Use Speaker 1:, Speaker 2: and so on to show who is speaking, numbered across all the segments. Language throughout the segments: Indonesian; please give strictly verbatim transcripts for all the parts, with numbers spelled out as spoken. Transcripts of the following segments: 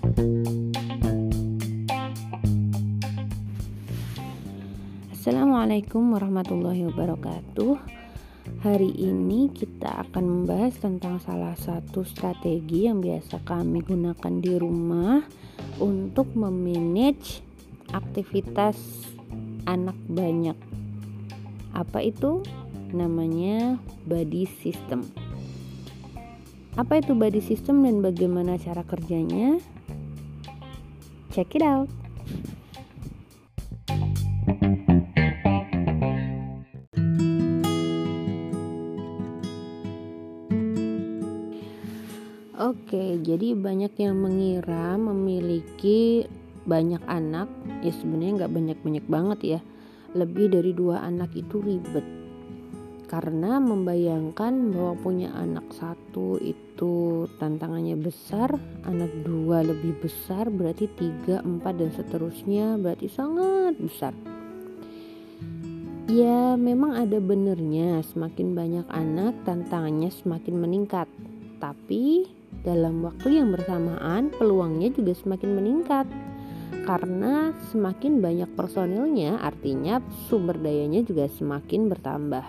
Speaker 1: Assalamualaikum warahmatullahi wabarakatuh. Hari ini kita akan membahas tentang salah satu strategi yang biasa kami gunakan di rumah untuk memanage aktivitas anak banyak. Apa itu? Namanya body system. Apa itu body system dan bagaimana cara kerjanya? Check it out. Oke, jadi banyak yang mengira memiliki banyak anak, ya sebenarnya nggak banyak-banyak banget ya. Lebih dari dua anak itu ribet, karena membayangkan bahwa punya anak satu itu tantangannya besar, anak dua lebih besar, berarti tiga, empat dan seterusnya berarti sangat besar. Ya memang ada benernya, semakin banyak anak tantangannya semakin meningkat, tapi dalam waktu yang bersamaan peluangnya juga semakin meningkat, karena semakin banyak personilnya artinya sumber dayanya juga semakin bertambah.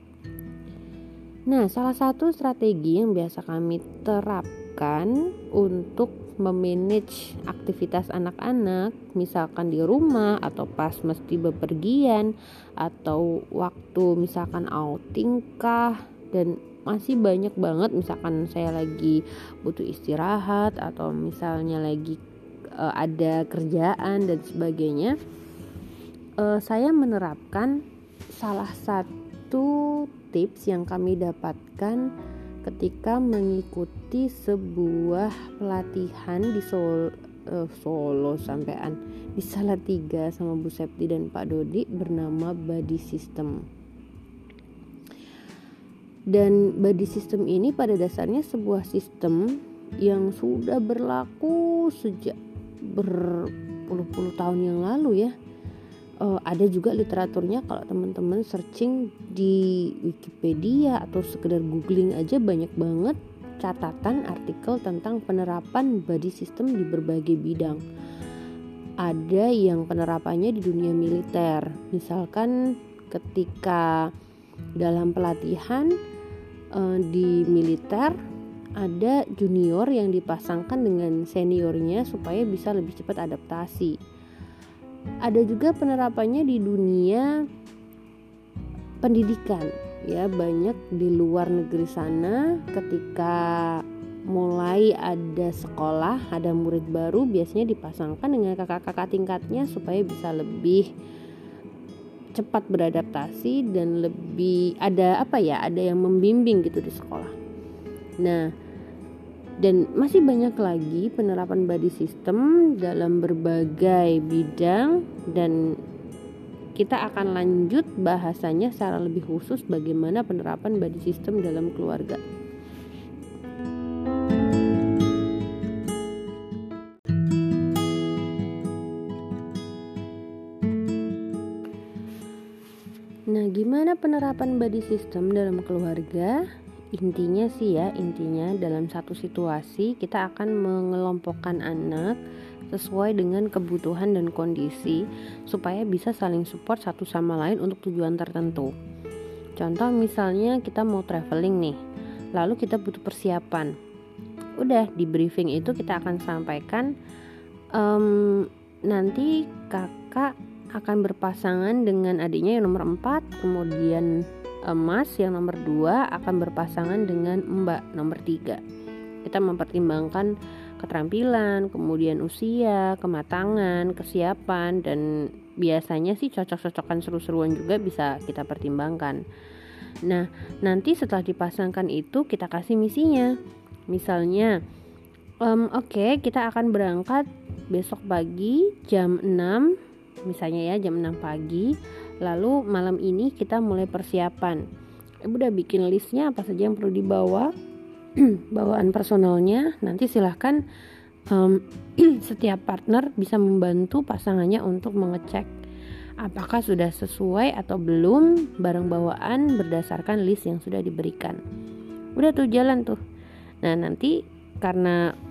Speaker 1: Nah, salah satu strategi yang biasa kami terapkan untuk memanage aktivitas anak-anak, misalkan di rumah atau pas mesti bepergian atau waktu misalkan outing kah, dan masih banyak banget, misalkan saya lagi butuh istirahat atau misalnya lagi uh, ada kerjaan dan sebagainya, uh, saya menerapkan salah satu tips yang kami dapatkan ketika mengikuti sebuah pelatihan di Solo, uh, Solo sampean di Salatiga sama Bu Septi dan Pak Dodi bernama Body System. Dan body system ini pada dasarnya sebuah sistem yang sudah berlaku sejak berpuluh-puluh tahun yang lalu ya. Uh, ada juga literaturnya, kalau teman-teman searching di Wikipedia atau sekedar googling aja banyak banget catatan artikel tentang penerapan body system di berbagai bidang. Ada yang penerapannya di dunia militer, misalkan ketika dalam pelatihan uh, di militer ada junior yang dipasangkan dengan seniornya supaya bisa lebih cepat adaptasi. Ada juga penerapannya di dunia pendidikan ya, banyak di luar negeri sana ketika mulai ada sekolah, ada murid baru, biasanya dipasangkan dengan kakak-kakak tingkatnya supaya bisa lebih cepat beradaptasi dan lebih ada apa ya, ada yang membimbing gitu di sekolah. Nah, dan masih banyak lagi penerapan body system dalam berbagai bidang, dan kita akan lanjut bahasanya secara lebih khusus bagaimana penerapan body system dalam keluarga. Nah, gimana penerapan body system dalam keluarga? Intinya sih ya, intinya dalam satu situasi kita akan mengelompokkan anak sesuai dengan kebutuhan dan kondisi supaya bisa saling support satu sama lain untuk tujuan tertentu. Contoh misalnya kita mau traveling nih, lalu kita butuh persiapan. Udah di briefing itu kita akan sampaikan um, nanti kakak akan berpasangan dengan adiknya yang nomor empat, kemudian Mas yang nomor dua akan berpasangan dengan Mbak nomor tiga. Kita mempertimbangkan keterampilan, kemudian usia, kematangan, kesiapan, dan biasanya sih cocok-cocokan seru-seruan juga bisa kita pertimbangkan. Nah, nanti setelah dipasangkan itu kita kasih misinya. Misalnya, um, oke okay, kita akan berangkat besok pagi jam enam, misalnya ya jam enam pagi. Lalu malam ini kita mulai persiapan. Ibu udah bikin listnya apa saja yang perlu dibawa, bawaan personalnya. Nanti silahkan um, setiap partner bisa membantu pasangannya untuk mengecek apakah sudah sesuai atau belum barang bawaan berdasarkan list yang sudah diberikan. Udah tuh jalan tuh. Nah nanti karena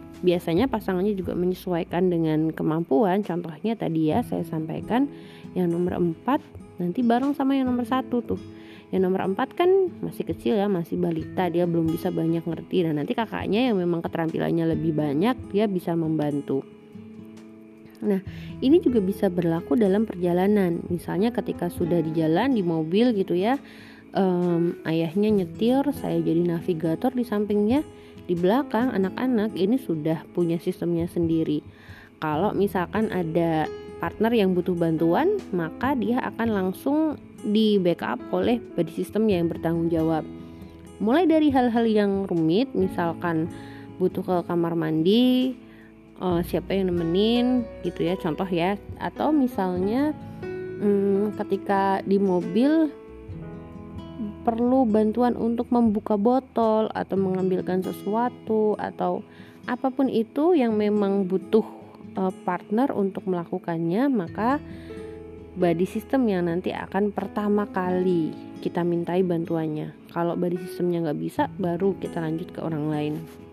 Speaker 1: biasanya pasangannya juga menyesuaikan dengan kemampuan. Contohnya tadi ya saya sampaikan yang nomor empat nanti bareng sama yang nomor satu tuh. Yang nomor empat kan masih kecil ya, masih balita, dia belum bisa banyak ngerti. Dan nanti kakaknya yang memang keterampilannya lebih banyak, dia bisa membantu. Nah, ini juga bisa berlaku dalam perjalanan. Misalnya ketika sudah di jalan, di mobil gitu ya, um, ayahnya nyetir, saya jadi navigator di sampingnya. Di belakang anak-anak ini sudah punya sistemnya sendiri. Kalau misalkan ada partner yang butuh bantuan, maka dia akan langsung di backup oleh body system yang bertanggung jawab. Mulai dari hal-hal yang rumit, misalkan butuh ke kamar mandi, uh, siapa yang nemenin gitu ya, contoh ya. Atau misalnya hmm, ketika di mobil perlu bantuan untuk membuka botol atau mengambilkan sesuatu atau apapun itu yang memang butuh uh, partner untuk melakukannya, maka body system yang nanti akan pertama kali kita mintai bantuannya. Kalau body systemnya nggak bisa, baru kita lanjut ke orang lain.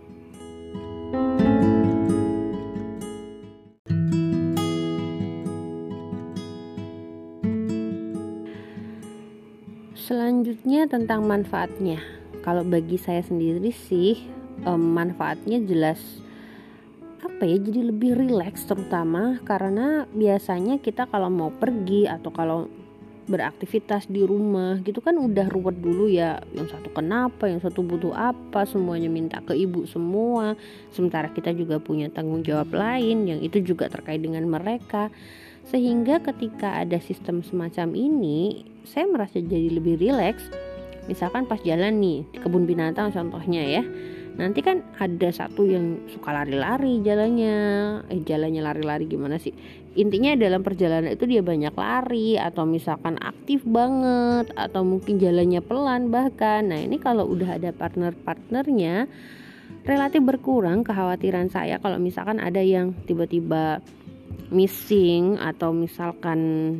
Speaker 1: Selanjutnya tentang manfaatnya. Kalau bagi saya sendiri sih um, manfaatnya jelas apa ya, jadi lebih rileks, terutama karena biasanya kita kalau mau pergi atau kalau beraktivitas di rumah gitu kan udah ruwet dulu ya, yang satu kenapa, yang satu butuh apa, semuanya minta ke ibu semua, sementara kita juga punya tanggung jawab lain yang itu juga terkait dengan mereka. Sehingga ketika ada sistem semacam ini, saya merasa jadi lebih rileks. Misalkan pas jalan nih di kebun binatang contohnya ya, nanti kan ada satu yang suka lari-lari jalannya, eh jalannya lari-lari gimana sih? Intinya dalam perjalanan itu dia banyak lari atau misalkan aktif banget atau mungkin jalannya pelan bahkan. Nah ini kalau udah ada partner-partnernya relatif berkurang kekhawatiran saya kalau misalkan ada yang tiba-tiba missing atau misalkan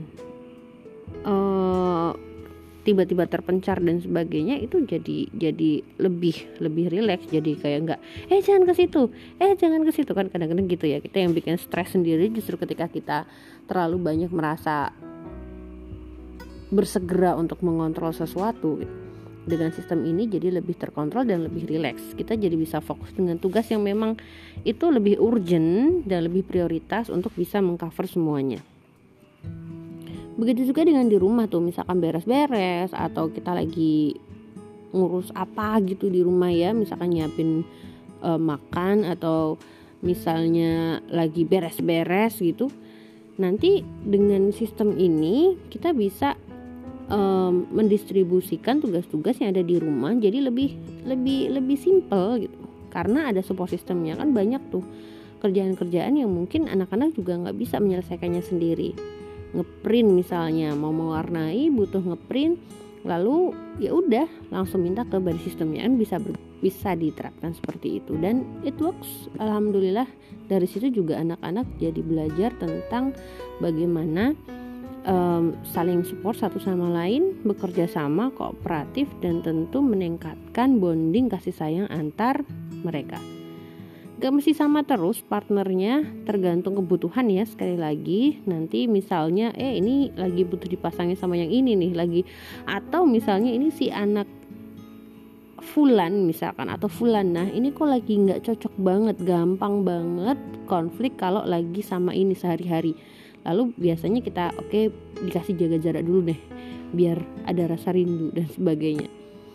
Speaker 1: uh, tiba-tiba terpencar dan sebagainya, itu jadi jadi lebih lebih rileks, jadi kayak enggak eh jangan ke situ eh jangan ke situ kan kadang-kadang gitu ya, kita yang bikin stres sendiri justru ketika kita terlalu banyak merasa bersegera untuk mengontrol sesuatu. Dengan sistem ini jadi lebih terkontrol dan lebih rileks, kita jadi bisa fokus dengan tugas yang memang itu lebih urgent dan lebih prioritas untuk bisa mengcover semuanya. Begitu juga dengan di rumah tuh, misalkan beres-beres atau kita lagi ngurus apa gitu di rumah ya, misalkan nyiapin e, makan atau misalnya lagi beres-beres gitu. Nanti dengan sistem ini kita bisa e, mendistribusikan tugas-tugas yang ada di rumah jadi lebih lebih lebih simple gitu. Karena ada support sistemnya kan, banyak tuh kerjaan-kerjaan yang mungkin anak-anak juga nggak bisa menyelesaikannya sendiri. Ngeprint misalnya, mau mewarnai butuh ngeprint, lalu ya udah langsung minta ke body systemnya, kan bisa ber, bisa diterapkan seperti itu dan it works. Alhamdulillah dari situ juga anak-anak jadi belajar tentang bagaimana um, saling support satu sama lain, bekerja sama, kooperatif, dan tentu meningkatkan bonding kasih sayang antar mereka. Gak mesti sama terus partnernya, tergantung kebutuhan ya. Sekali lagi nanti misalnya eh ini lagi butuh dipasangin sama yang ini nih lagi, atau misalnya ini si anak fulan misalkan atau fulana ini kok lagi gak cocok banget, gampang banget konflik kalau lagi sama ini sehari-hari. Lalu biasanya kita oke okay, dikasih jaga jarak dulu deh biar ada rasa rindu dan sebagainya,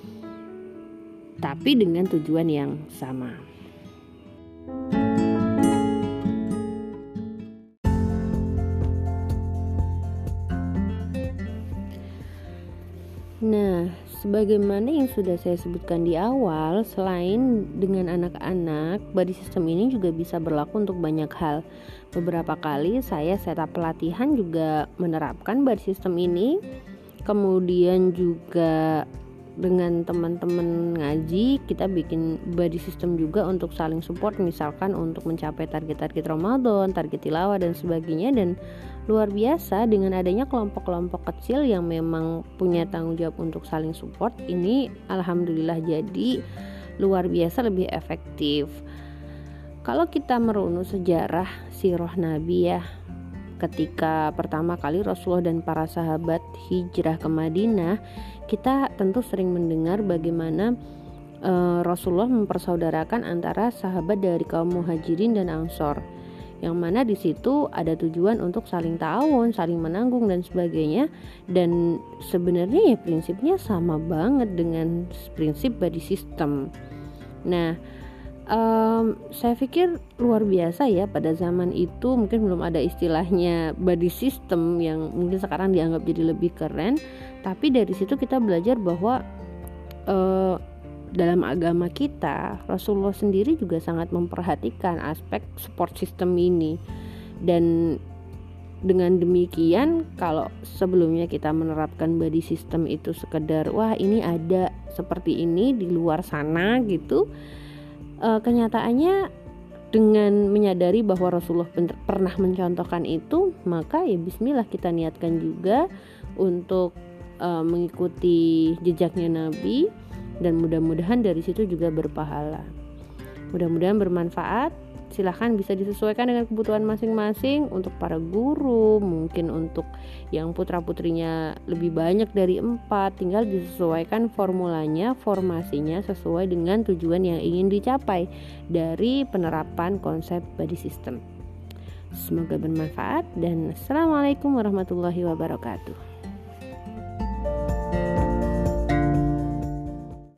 Speaker 1: tapi dengan tujuan yang sama. Nah, sebagaimana yang sudah saya sebutkan di awal, selain dengan anak-anak, body system ini juga bisa berlaku untuk banyak hal. Beberapa kali saya setup pelatihan juga menerapkan body system ini. Kemudian juga dengan teman-teman ngaji, kita bikin body system juga untuk saling support, misalkan untuk mencapai target-target Ramadan, target tilawah dan sebagainya. Dan luar biasa dengan adanya kelompok-kelompok kecil yang memang punya tanggung jawab untuk saling support ini, alhamdulillah jadi luar biasa lebih efektif. Kalau kita merunut sejarah sirah Nabi ya, ketika pertama kali Rasulullah dan para sahabat hijrah ke Madinah, kita tentu sering mendengar bagaimana uh, Rasulullah mempersaudarakan antara sahabat dari kaum Muhajirin dan Ansor, yang mana di situ ada tujuan untuk saling ta'awun, saling menanggung dan sebagainya. Dan sebenarnya ya prinsipnya sama banget dengan prinsip body system. Nah, um, saya pikir luar biasa ya, pada zaman itu mungkin belum ada istilahnya body system yang mungkin sekarang dianggap jadi lebih keren. Tapi dari situ kita belajar bahwa uh, dalam agama kita, Rasulullah sendiri juga sangat memperhatikan aspek support system ini. Dan dengan demikian, kalau sebelumnya kita menerapkan body system itu sekedar wah ini ada seperti ini di luar sana gitu, e, kenyataannya dengan menyadari bahwa Rasulullah pernah mencontohkan itu, maka ya bismillah kita niatkan juga untuk e, mengikuti jejaknya Nabi. Dan mudah-mudahan dari situ juga berpahala. Mudah-mudahan bermanfaat. Silahkan bisa disesuaikan dengan kebutuhan masing-masing. Untuk para guru, mungkin untuk yang putra-putrinya lebih banyak dari empat, tinggal disesuaikan formulanya, formasinya sesuai dengan tujuan yang ingin dicapai dari penerapan konsep body system. Semoga bermanfaat dan assalamualaikum warahmatullahi wabarakatuh.